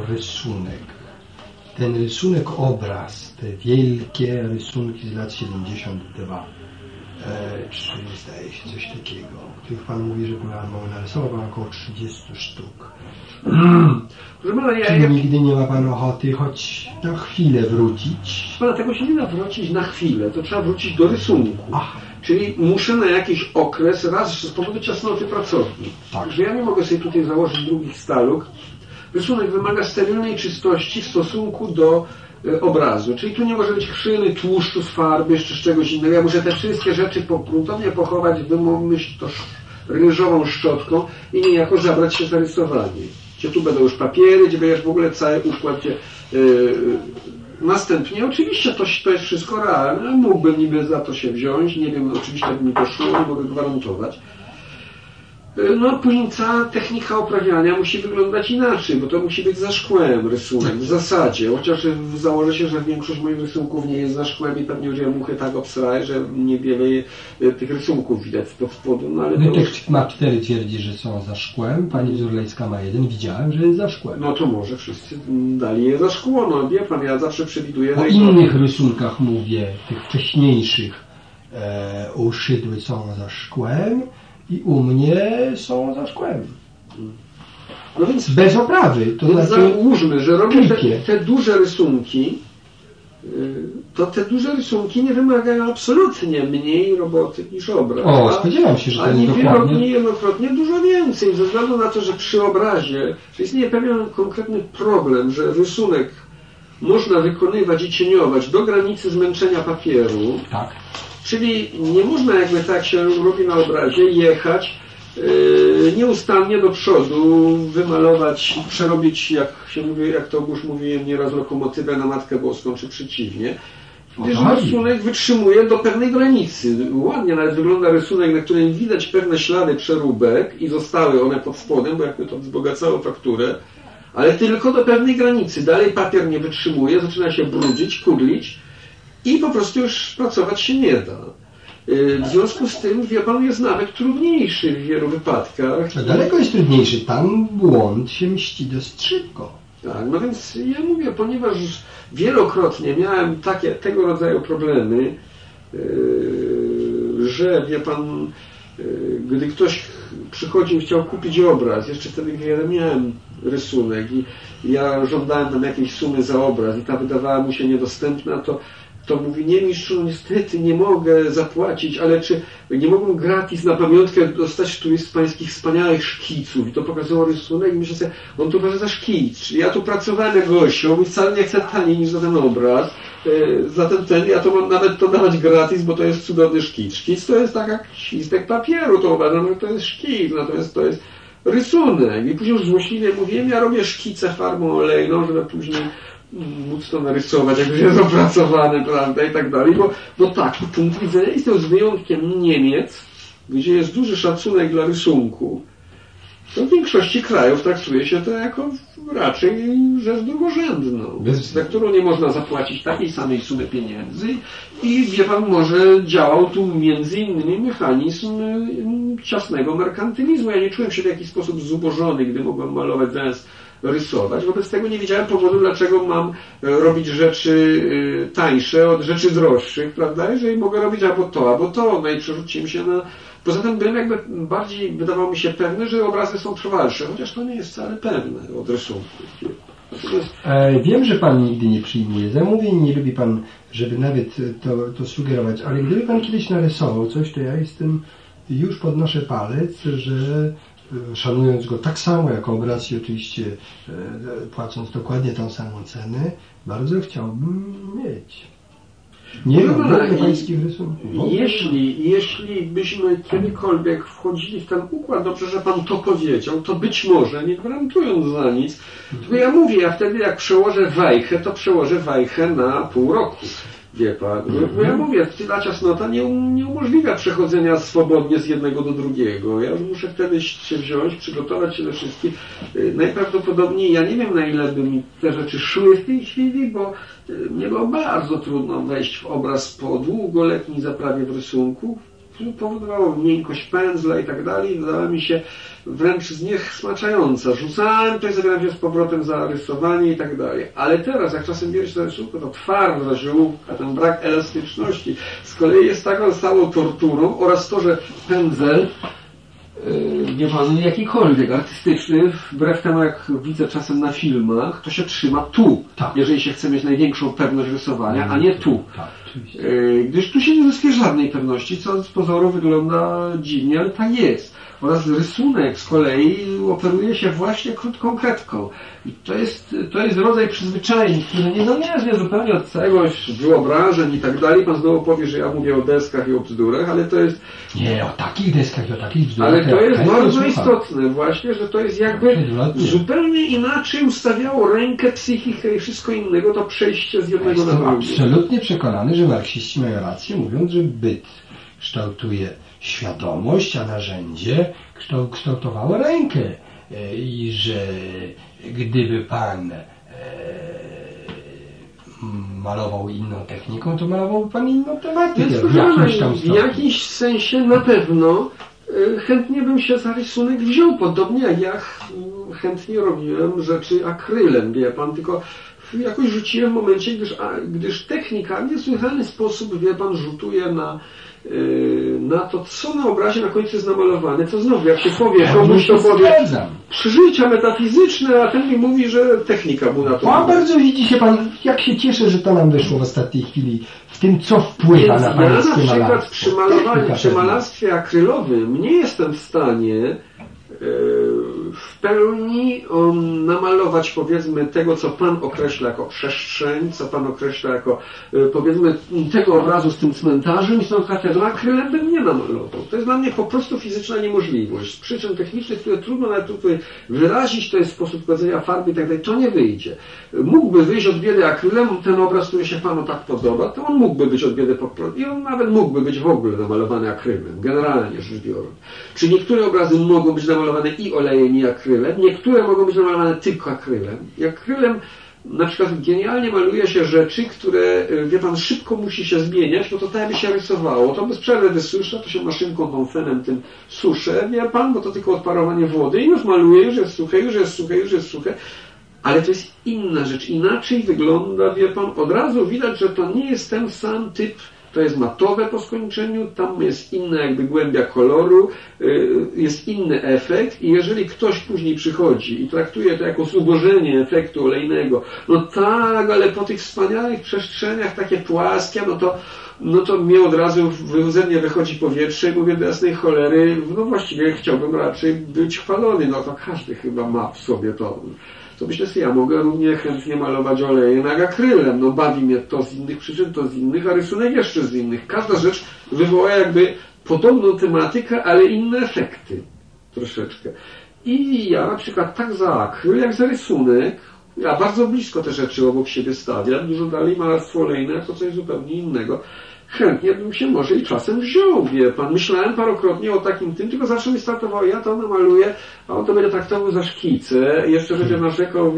rysunek, ten rysunek, obraz, te wielkie rysunki z lat 72, czy zdaje się coś takiego, których Pan mówi, że Pan narysował około 30 sztuk. Czy nigdy nie ma Pan ochoty choć na chwilę wrócić? Pana, tego się nie da wrócić na chwilę, to trzeba wrócić do rysunku. Czyli muszę na jakiś okres, raz z powodu ciasnoty pracowni, że ja nie mogę sobie tutaj założyć drugich staluk. Rysunek wymaga sterylnej czystości w stosunku do obrazu, czyli tu nie może być krzyny, tłuszczu z farby, czy z czegoś innego. Ja muszę te wszystkie rzeczy gruntownie pochować, wymyślić to ryżową szczotką i niejako zabrać się za rysowanie. Gdzie tu będą już papiery, gdzie będziesz w ogóle cały układ. Następnie oczywiście to jest wszystko realne, mógłbym niby za to się wziąć, nie wiem, oczywiście by mi to szło, nie mogę gwarantować. No później cała technika oprawiania musi wyglądać inaczej, bo to musi być za szkłem rysunek, w zasadzie, chociaż założę się, że większość moich rysunków nie jest za szkłem i pewnie już ja muchy tak obsraję, że niewiele tych rysunków widać spod spodu, no ale to już... ma 4 twierdzi, że są za szkłem, pani Zurlejska ma 1, widziałem, że jest za szkłem. No to może wszyscy dali je za szkło, no wie pan, ja zawsze przewiduję... O innych rysunkach mówię, tych wcześniejszych, uszydły są za szkłem, i u mnie są za szkłem. No więc bez oprawy. To więc znaczy załóżmy, że robię te duże rysunki, to te duże rysunki nie wymagają absolutnie mniej roboty niż obraz. O, spodziewam się, że to jest dokładnie... niejednokrotnie dużo więcej, ze względu na to, że przy obrazie że istnieje pewien konkretny problem, że rysunek można wykonywać i cieniować do granicy zmęczenia papieru. Tak. Czyli nie można jakby tak się robi na obrazie jechać nieustannie do przodu, wymalować, przerobić, jak się mówi, jak to już mówiłem nieraz, lokomotywę na Matkę Boską, czy przeciwnie. Gdyż rysunek wytrzymuje do pewnej granicy. Ładnie nawet wygląda rysunek, na którym widać pewne ślady przeróbek i zostały one pod spodem, bo jakby to wzbogacało fakturę, ale tylko do pewnej granicy. Dalej papier nie wytrzymuje, zaczyna się brudzić, kudlić i po prostu już pracować się nie da. W związku z tym, wie pan, jest nawet trudniejszy w wielu wypadkach. Daleko jest trudniejszy. Tam błąd się mści dość szybko. Tak, no więc ja mówię, ponieważ wielokrotnie miałem tego rodzaju problemy, że wie pan, gdy ktoś przychodził i chciał kupić obraz, jeszcze wtedy kiedy miałem rysunek i ja żądałem tam jakiejś sumy za obraz i ta wydawała mu się niedostępna, to mówi, nie mistrzu, niestety nie mogę zapłacić, ale czy nie mogłem gratis na pamiątkę dostać któryś z pańskich wspaniałych szkiców? I to pokazało rysunek i myślę sobie, on to uważa za szkic. Czyli ja tu pracowałem jako osioł i wcale nie chcę taniej niż za ten obraz. Zatem ja to mam nawet to dawać gratis, bo to jest cudowny szkic. Szkic to jest tak jak świstek papieru, to uważam, że to jest szkic, natomiast to jest rysunek. I później już złośliwie mówiłem, ja robię szkice farbą olejną, żeby później móc to narysować, jak już jest opracowane, prawda, i tak dalej, bo taki punkt widzenia jest to z wyjątkiem Niemiec, gdzie jest duży szacunek dla rysunku, to w większości krajów traktuje się to jako raczej rzecz drugorzędną, za którą nie można zapłacić takiej samej sumy pieniędzy i wie pan, może działał tu między innymi mechanizm ciasnego merkantylizmu. Ja nie czułem się w jakiś sposób zubożony, gdy mogłem malować zamiast rysować. Wobec tego nie wiedziałem powodu, dlaczego mam robić rzeczy tańsze od rzeczy droższych, prawda? Jeżeli mogę robić albo to, no i przerzuciłem się na... Poza tym byłem jakby bardziej, wydawało mi się pewny, że obrazy są trwalsze, chociaż to nie jest wcale pewne od rysunku. Wiem, że pan nigdy nie przyjmuje zamówień, nie lubi pan, żeby nawet to sugerować, ale gdyby pan kiedyś narysował coś, to ja już podnoszę palec, że szanując go tak samo jak obraz i oczywiście płacąc dokładnie tą samą cenę, bardzo chciałbym mieć. Nie mam pańskich rysunków. Jeśli byśmy kiedykolwiek wchodzili w ten układ, dobrze, że pan to powiedział, to być może, nie gwarantując za nic, tylko ja mówię, ja wtedy jak przełożę wajchę, to przełożę wajchę na pół roku. Wie pan, bo ja mówię, ta ciasnota nie umożliwia przechodzenia swobodnie z jednego do drugiego. Ja już muszę wtedy się wziąć, przygotować się do wszystkich. Najprawdopodobniej, ja nie wiem, na ile by mi te rzeczy szły w tej chwili, bo mnie było bardzo trudno wejść w obraz po długoletniej zaprawie w rysunku. powodowało miękkość pędzla i tak dalej, wydała mi się wręcz zniesmaczająca. Rzucałem to i zabierałem się z powrotem za rysowanie i tak dalej. Ale teraz, jak czasem bierze się za rysunkę, to twardość ołówka, ten brak elastyczności z kolei jest taką stałą torturą oraz to, że pędzel, wie pan, jakikolwiek artystyczny, wbrew temu jak widzę czasem na filmach, to się trzyma tu, tak, jeżeli się chce mieć największą pewność rysowania, a nie tu. Tak, gdyż tu się nie zyskuje żadnej pewności, co z pozoru wygląda dziwnie, ale tak jest. Oraz rysunek z kolei operuje się właśnie krótką kredką. I to jest rodzaj przyzwyczajeń, który niezależnie zupełnie od czegoś, wyobrażeń i tak dalej. Pan znowu powie, że ja mówię o deskach i o bzdurach, ale to jest... Nie, o takich deskach i o takich bzdurach. Ale to jest bardzo istotne właśnie, że to jest jakby zupełnie inaczej ustawiało rękę, psychikę i wszystko innego, to przejście z jednego na drugie. Jestem absolutnie przekonany, że marksiści mają rację, mówiąc, że byt kształtuje świadomość, a narzędzie kształtowało rękę. I że gdyby pan malował inną techniką, to malowałby pan inną tematykę. W jakimś sensie na pewno chętnie bym się za rysunek wziął, podobnie jak ja chętnie robiłem rzeczy akrylem, wie pan, tylko jakoś rzuciłem w momencie, gdyż technika w niesłychany sposób, wie pan, rzutuje na to, co na obrazie na końcu jest namalowane, co znowu, jak się powie, komuś to powie przeżycia metafizyczne, a ten mi mówi, że technika mu na to. Pan bardzo widzi się pan, jak się cieszę, że to nam wyszło w ostatniej chwili, w tym, co wpływa na pańskie malarstwo. Ja na przykład przy malarstwie akrylowym nie jestem w stanie w pełni namalować, powiedzmy, tego, co Pan określa jako przestrzeń, co Pan określa jako, powiedzmy, tego obrazu z tym cmentarzem i z tą katedrą, akrylem bym nie namalował. To jest dla mnie po prostu fizyczna niemożliwość. Z przyczyn technicznych, które trudno nawet tutaj wyrazić, to jest sposób kładzenia farby i tak dalej, to nie wyjdzie. Mógłby wyjść od biedy akrylem, ten obraz, który się Panu tak podoba, to on mógłby być od biedy i on nawet mógłby być w ogóle namalowany akrylem, generalnie rzecz biorąc. Czy niektóre obrazy mogą być namalowane i olejem, i akrylem, niektóre mogą być namalowane tylko akrylem. I akrylem na przykład genialnie maluje się rzeczy, które, wie pan, szybko musi się zmieniać, bo to tak jakby się rysowało. To bez przerwy wysusza, to się maszynką, tą fenem tym suszę, wie pan, bo to tylko odparowanie wody i już maluje, już jest suche, już jest suche, już jest suche. Ale to jest inna rzecz, inaczej wygląda, wie pan, od razu widać, że to nie jest ten sam typ. To jest matowe po skończeniu, tam jest inna jakby głębia koloru, jest inny efekt i jeżeli ktoś później przychodzi i traktuje to jako zubożenie efektu olejnego, no tak, ale po tych wspaniałych przestrzeniach takie płaskie, no to mnie od razu ze mnie wychodzi powietrze i mówię do jasnej cholery, no właściwie chciałbym raczej być chwalony, no to każdy chyba ma w sobie to myślę sobie, ja mogę równie chętnie malować olejem jak akrylem. No bawi mnie to z innych przyczyn, to z innych, a rysunek jeszcze z innych. Każda rzecz wywoła jakby podobną tematykę, ale inne efekty. Troszeczkę. I ja na przykład tak za akryl, jak za rysunek, ja bardzo blisko te rzeczy obok siebie stawiam, dużo dalej malarstwo olejne, to coś zupełnie innego. Chętnie bym się może i czasem wziął, wie pan. Myślałem parokrotnie o takim tym, tylko zawsze mi startowało, ja to namaluję, a on to będzie traktował za szkicę i jeszcze będzie narzekał,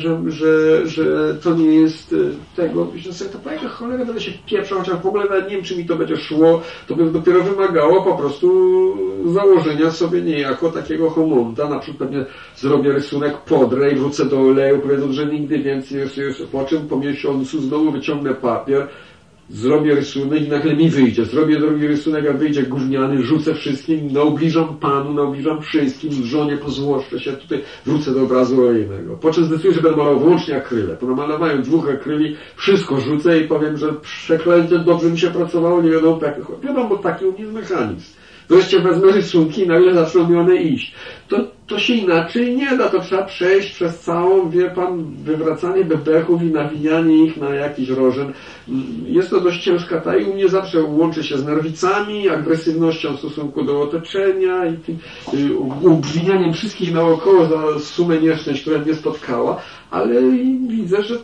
że to nie jest tego. Myślę sobie, to po jaka cholera będę się pieprzał, chociaż w ogóle nawet nie wiem, czy mi to będzie szło, to by dopiero wymagało po prostu założenia sobie niejako takiego homonta, na przykład pewnie zrobię rysunek, podrę i wrócę do oleju, powiedzą, że nigdy więcej, po czym po miesiącu znowu wyciągnę papier, zrobię rysunek i nagle mi wyjdzie. Zrobię drugi rysunek, a wyjdzie gówniany, rzucę wszystkim, naobliżam Panu, naobliżam wszystkim, żonie pozłoszczę się, tutaj wrócę do obrazu olejnego. Po czym zdecyduję, że będę malował wyłącznie akryle. Po namalowaniu 2 akryli wszystko rzucę i powiem, że przeklęcie, dobrze mi się pracowało, nie wiadomo po jakich. Wiadomo, bo taki u mnie jest mechanizm. Wreszcie wezmę rysunki i nagle zaczną mi one iść. To się inaczej nie da, to trzeba przejść przez całą, wie pan, wywracanie bebechów i nawijanie ich na jakiś rożen. Jest to dość ciężka ta i u mnie zawsze łączy się z nerwicami, agresywnością w stosunku do otoczenia i obwinianiem wszystkich naokoło za sumę nieszczęść, która mnie spotkała, ale widzę, że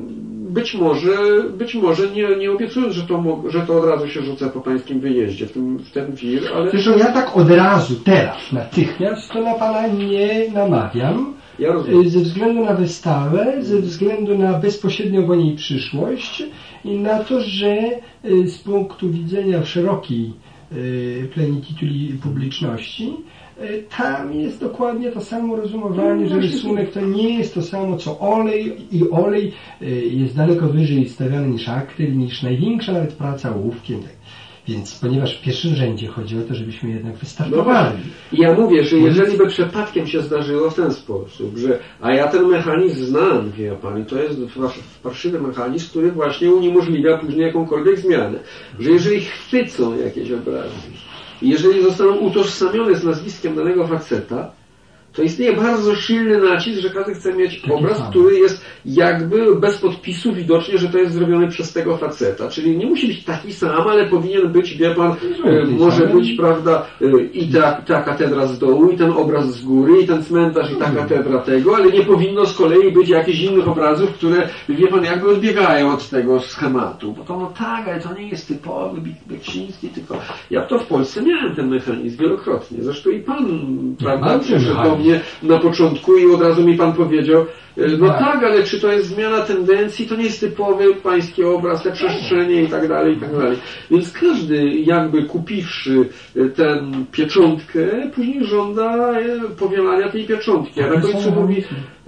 być może nie obiecując, że to od razu się rzucę po pańskim wyjeździe w ten wir, ale... Zresztą ja tak od razu, teraz, natychmiast to na pana nie namawiam. Ja rozumiem. Ze względu na wystawę, ze względu na bezpośrednią po niej przyszłość i na to, że z punktu widzenia szerokiej plenitituli publiczności, tam jest dokładnie to samo rozumowanie, że rysunek to nie jest to samo co olej i olej jest daleko wyżej stawiany niż akryl, niż największa nawet praca ołówkiem. Więc ponieważ w pierwszym rzędzie chodzi o to, żebyśmy jednak wystartowali. Ja mówię, że jeżeli by przypadkiem się zdarzyło w ten sposób, że a ja ten mechanizm znam, wie pani, to jest farszywy mechanizm, który właśnie uniemożliwia później jakąkolwiek zmianę. Że jeżeli chwycą jakieś obrazy, jeżeli zostaną utożsamione z nazwiskiem danego faceta, to istnieje bardzo silny nacisk, że każdy chce mieć obraz, który jest jakby bez podpisu widocznie, że to jest zrobione przez tego faceta. Czyli nie musi być taki sam, ale powinien być, wie pan, może być, prawda, i ta katedra z dołu, i ten obraz z góry, i ten cmentarz, i ta katedra tego, ale nie powinno z kolei być jakichś innych obrazów, które, wie pan, jakby odbiegają od tego schematu. Bo to no tak, ale to nie jest typowy Beksiński, tylko ja to w Polsce miałem ten mechanizm wielokrotnie. Zresztą i pan, prawda, przyszedł do mnie na początku i od razu mi pan powiedział, no tak, ale czy to jest zmiana tendencji, to nie jest typowy pański obraz, te przestrzenie i tak dalej, i tak dalej. Więc każdy jakby kupiwszy tę pieczątkę, później żąda powielania tej pieczątki. A na końcu mówi,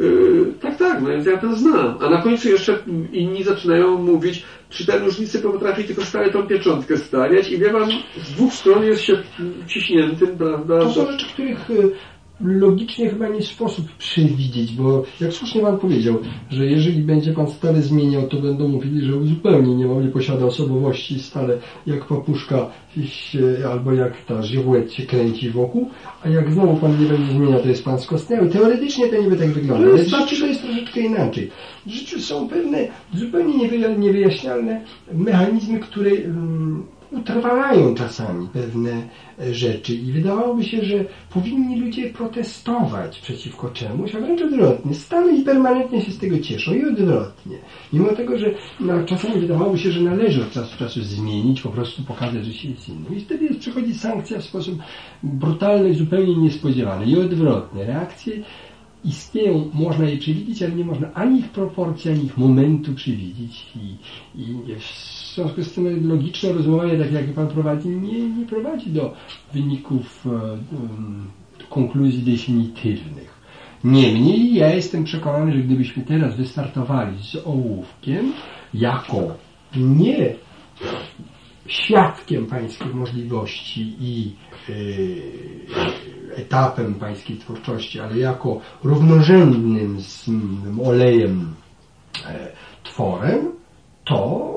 tak, no więc ja ten znam. A na końcu jeszcze inni zaczynają mówić, przy tej różnicy potrafi tylko stale tą pieczątkę stawiać i wie pan, z dwóch stron jest się ciśniętym, prawda? To są rzeczy, których logicznie chyba nie sposób przewidzieć, bo jak słusznie pan powiedział, że jeżeli będzie pan stale zmieniał, to będą mówili, że zupełnie nie posiada osobowości, stale jak papuszka albo jak ta żywłet się kręci wokół, a jak znowu pan nie będzie zmieniał, to jest pan skostniały. Teoretycznie to niby tak wygląda, ale w życiu to jest troszeczkę inaczej. W życiu są pewne zupełnie niewyjaśnialne mechanizmy, które utrwalają czasami pewne rzeczy i wydawałoby się, że powinni ludzie protestować przeciwko czemuś, a wręcz odwrotnie. Stale i permanentnie się z tego cieszą i odwrotnie. Mimo tego, że czasami wydawałoby się, że należy od czasu do czasu zmienić, po prostu pokazać, że się jest innym. I wtedy przychodzi sankcja w sposób brutalny, zupełnie niespodziewany i odwrotnie. Reakcje istnieją, można je przewidzieć, ale nie można ani ich proporcji, ani ich momentu przewidzieć i w związku z tym logiczne rozumowanie, tak jak pan prowadzi, nie prowadzi do wyników, do konkluzji definitywnych. Niemniej ja jestem przekonany, że gdybyśmy teraz wystartowali z ołówkiem jako nie świadkiem pańskich możliwości i etapem pańskiej twórczości, ale jako równorzędnym z olejem tworem, to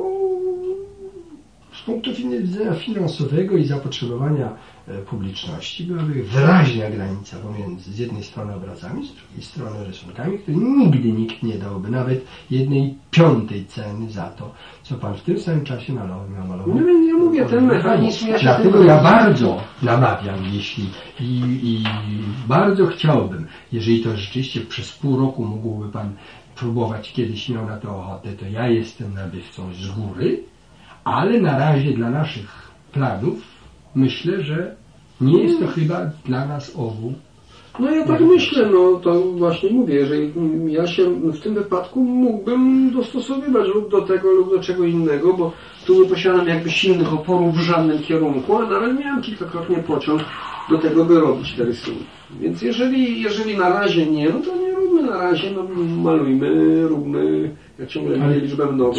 z punktu widzenia finansowego i zapotrzebowania publiczności byłaby wyraźna granica pomiędzy z jednej strony obrazami, z drugiej strony rysunkami, które nigdy nikt nie dałby nawet 1/5 ceny za to, co pan w tym samym czasie namalował. No więc ja mówię, ten mechanizm... Dlatego ja bardzo namawiam, i bardzo chciałbym, jeżeli to rzeczywiście przez pół roku mógłby pan próbować, kiedyś miał na to ochotę, to ja jestem nabywcą z góry, ale na razie dla naszych planów myślę, że nie jest to chyba dla nas obu. No ja tak myślę, no to właśnie mówię, że ja się w tym wypadku mógłbym dostosowywać lub do tego, lub do czego innego, bo tu nie posiadam jakby silnych oporów w żadnym kierunku, a nawet miałem kilkakrotnie pociąg do tego, by robić te rysunki. Więc jeżeli na razie nie, no to nie róbmy na razie, no malujmy, róbmy, ja ciągle nie liczbę mnogo.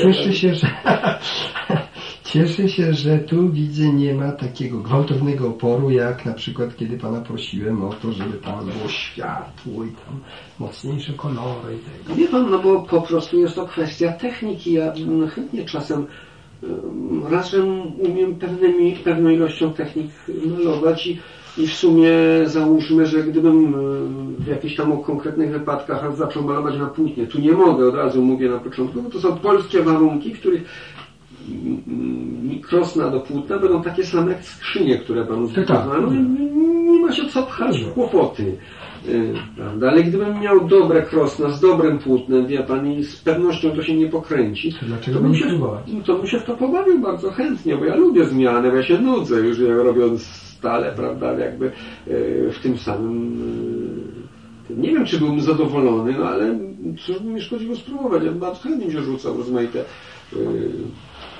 Cieszę się, że tu widzę, nie ma takiego gwałtownego oporu, jak na przykład kiedy pana prosiłem o to, żeby tam było światło i tam mocniejsze kolory i tego. Wie pan, no bo po prostu jest to kwestia techniki. Ja chętnie czasem razem umiem pewną ilością technik malować i w sumie załóżmy, że gdybym w jakichś tam konkretnych wypadkach zaczął malować na płótnie, tu nie mogę, od razu mówię na początku, bo to są polskie warunki, w których krosna do płótna będą takie same jak skrzynie, które panu zbudowano. Nie ma się co pchać w kłopoty. Prawda? Ale gdybym miał dobre krosna z dobrym płótnem, wie pan, i z pewnością to się nie pokręci, to bym się w to pobawił bardzo chętnie, bo ja lubię zmiany, bo ja się nudzę już robiąc stale, prawda, jakby w tym samym. Nie wiem, czy byłbym zadowolony, no ale cóż by mi szkodziło spróbować. Ja bardzo chętnie się rzucał rozmaite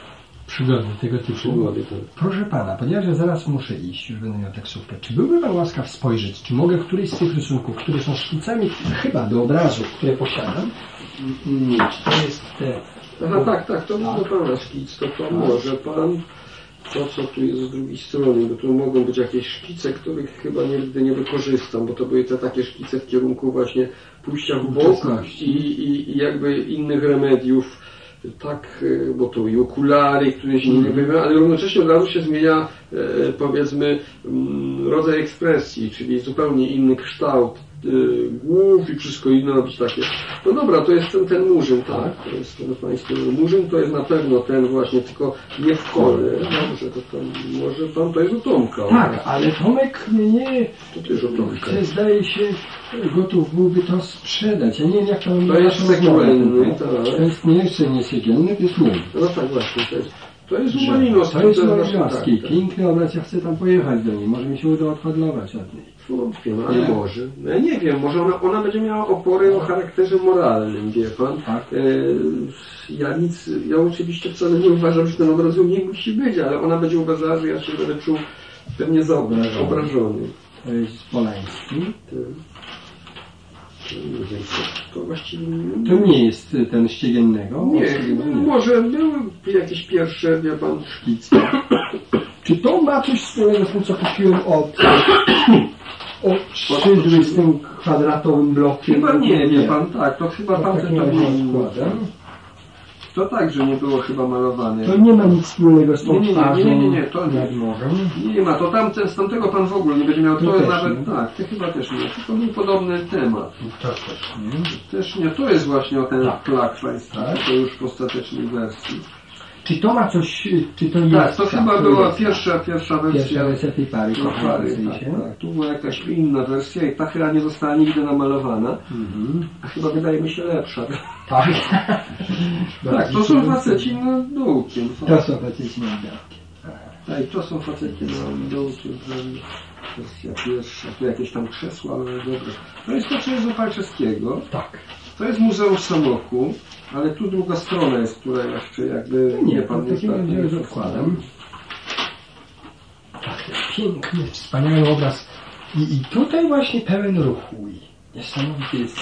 przygody tego typu. Przygody, tak. Proszę pana, ponieważ ja zaraz muszę iść, już będę miał taksówkę, czy byłby pan łaskaw spojrzeć, czy mogę któryś z tych rysunków, które są szkicami chyba do obrazów, które posiadam, czy to jest te... Aha, tak, to może pana szkic, to może pan to, co tu jest z drugiej strony, bo tu mogą być jakieś szkice, których chyba nigdy nie wykorzystam, bo to były te takie szkice w kierunku właśnie pójścia w bok i jakby innych remediów, tak, bo to i okulary, które się nie pojawiają, ale równocześnie od razu się zmienia, powiedzmy, rodzaj ekspresji, czyli zupełnie inny kształt głów i wszystko inne robić takie. No dobra, to jest ten murzyn, tak, to jest ten pański murzyn, to jest na pewno ten właśnie, tylko nie w kole. Dobrze, to tam, może pan to jest od Tomka. Tak, ale Tomek mnie to też od Tomka. Zdaje się, gotów byłby to sprzedać. Ja nie wiem, jak to jest cegielny, tak. To jest jeszcze nie cegielny, to jest mój. No tak właśnie, to jest Malinowski. To jest Malinowski. Piękny obraz, ja chcę tam pojechać do niej. Może mi się uda odpadlować od niej. Wątpię, no, ale może. No, ja nie wiem, może ona będzie miała opory o charakterze moralnym, wie pan. Tak. Ja oczywiście wcale nie uważam, że ten obraz u mnie musi być, ale ona będzie uważała, że ja się będę czuł pewnie obrażony. To jest Polański. To właściwie to nie jest ten ściegiennego? Nie, może były jakieś pierwsze, wie pan, szkice. Czy to ma coś wspólnego z tym, co kupiłem od szydły z tym kwadratowym blokiem? Chyba nie, wie pan, tak, to chyba tamten to było. To także nie było chyba malowane. To nie ma nic wspólnego z tą twarzą. Nie, to nie ma. To z tamtego pan w ogóle nie będzie miał. To nawet nie. Tak, to chyba też nie. To był podobny temat. To też nie. Też nie. To jest właśnie o ten Klakfeins, tak? To już w ostatecznej wersji. Czy to ma coś, czy to jest... Tak, to chyba była pierwsza wersja. Pierwsza wersja tej pary. Tak. Tu była jakaś inna wersja i ta chyba nie została nigdy namalowana. A chyba wydaje mi się lepsza. Tak. Tak, to są faceci nad dołkiem. To są faceci nad dołkiem. Tak, to są faceci nad dołkiem. Wersja pierwsza. Tu jakieś tam krzesła, ale dobra. To jest to, co jest u Palczewskiego. Tak. To jest Muzeum Samoku, ale tu druga strona jest, która jeszcze jakby... Nie, pan nie już odkładam. Tak, piękny, wspaniały obraz. I tutaj właśnie pełen ruchu. Niesamowity jest.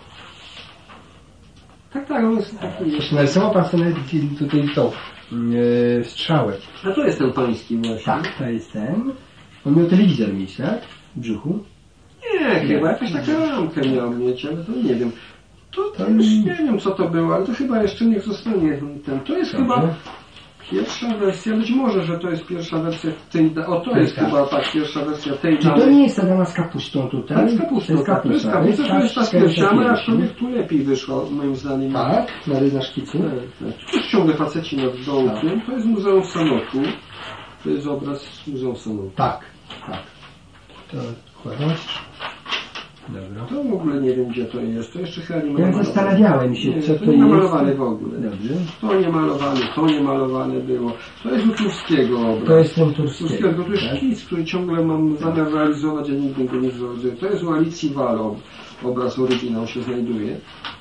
Tak, on jest taki... Narysował pan sobie tutaj tą strzałę. A to jest ten pański właśnie. Tak, to jest ten. On miał telewizor mieć, tak? W brzuchu? Nie, chyba jakaś taką ramkę miał mieć, ale to nie wiem. To już nie wiem, co to było, ale to chyba jeszcze niech zostanie ten. To jest chyba pierwsza wersja, być może, że to jest pierwsza wersja tej... to jest chyba tak pierwsza wersja tej... Czy to nie jest ta dama z kapustą tutaj? Tak, z kapustą, tak. To jest kapusta, to jest ta spierciana, aczkolwiek tu lepiej wyszła, moim zdaniem. Tak, na szkicu. Tak. Tu ciągle faceci nad dołkiem. To jest Muzeum Sanoku. To jest obraz z Muzeum Sanoku. Tak. To kładziesz. Dobra. To w ogóle nie wiem, gdzie to jest. To jeszcze chyba nie ma. Ja zastanawiałem się, co to nie jest. Malowane w ogóle. Dobrze. To nie malowane było. To jest u Turskiego obraz. To jest ten Turskiego. To jest szkic, który ciągle mam zamiar realizować, a nigdy go nie zrealizuję. To jest u Alicji Walo. Obraz oryginał się znajduje.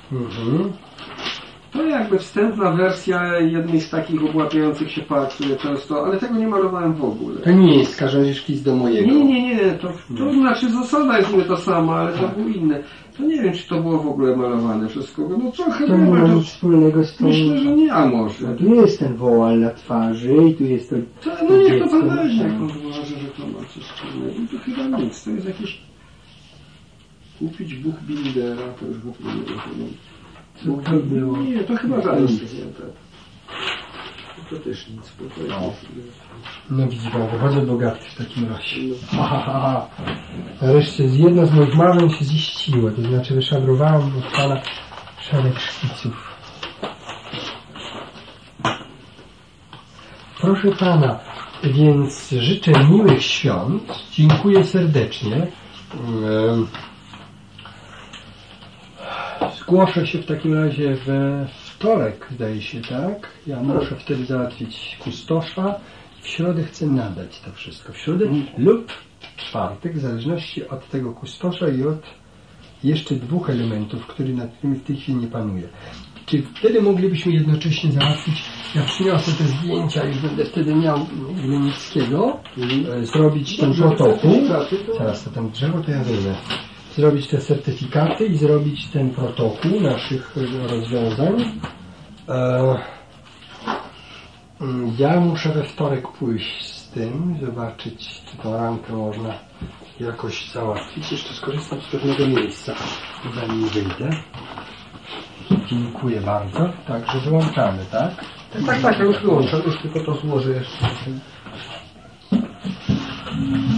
To jakby wstępna wersja jednej z takich obłapiających się par, które często, ale tego nie malowałem w ogóle. To nie jest szkic do mojego. Nie. To znaczy zasada jest nie ta sama, ale to było inne. To nie wiem, czy to było w ogóle malowane wszystko. No trochę to nie ma nic wspólnego z tą... Myślę, że nie, a może. No, tu jest ten woal na twarzy i tu jest to... No niech to pan weźmie, jak on uważa, że to ma coś wspólnego. I to chyba nic. To jest jakieś... Kupić Buch Bindera, to już w ogóle nie wiem. Co to było? Nie, to chyba żaden zwierzęta. To też nic, bo to jest... No widzi pan, wychodzę bogaty w takim razie. Wreszcie jedno z moich marzeń się ziściło, to znaczy wyszadrowałem od pana szereg szkiców. Proszę pana, więc życzę miłych świąt, dziękuję serdecznie. Zgłoszę się w takim razie we wtorek, zdaje się, tak? Ja muszę wtedy załatwić kustosza. W środę chcę nadać to wszystko. W środę lub w czwartek, w zależności od tego kustosza i od jeszcze dwóch elementów, nad którymi w tej chwili nie panuję. czy wtedy moglibyśmy jednocześnie załatwić, ja przyniosę te zdjęcia, już będę wtedy miał Glinickiego, zrobić ten protokół, zaraz to tam drzewo to ja wyjmę, zrobić te certyfikaty i zrobić ten protokół naszych rozwiązań. Ja muszę we wtorek pójść z tym, zobaczyć, czy tą ramkę można jakoś załatwić. Jeszcze skorzystam z pewnego miejsca, zanim wyjdę. Dziękuję bardzo. Także wyłączamy, tak? Tak, ja już wyłączam, już tylko to złożę jeszcze.